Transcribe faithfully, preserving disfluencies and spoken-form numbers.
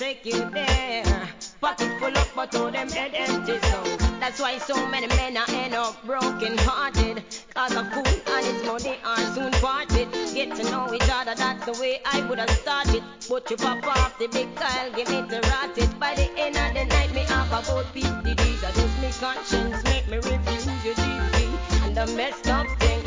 take you there. Pocket full up, but all them head empty. So that's why so many men are end up broken hearted. Cause a fool and his money are soon parted. Get to know each other, that's the way I would have started. But you pop off the big Kyle, give me to rot it. By the end of the night, me have about fifty D's. I just me conscience make me refuse your G P. And the messed up